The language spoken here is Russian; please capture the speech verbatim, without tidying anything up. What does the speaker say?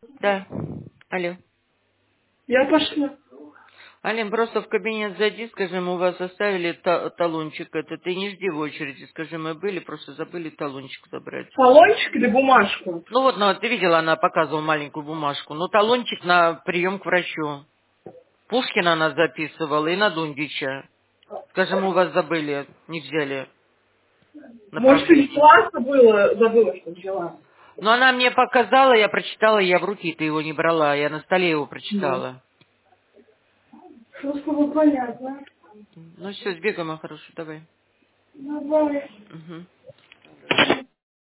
Да. Алло. Я пошла. Алин, просто в кабинет зайди, скажи, мы у вас оставили та- талончик этот. Ты не жди в очереди, скажи, мы были, просто забыли талончик забрать. Талончик или бумажку? Ну вот, ну, ты видела, она показывала маленькую бумажку. Ну, талончик на прием к врачу. Пушкина она записывала и на Дундича. Скажем, мы у вас забыли, не взяли Может, ты направление. взяла, забыла, забыла, что взяла. Но она мне показала, я прочитала, я в руки, ты его не брала, я на столе его Ну. прочитала. Что с тобой понятно. Ну все, сбегаем, хорошо, давай. Давай. Мгм.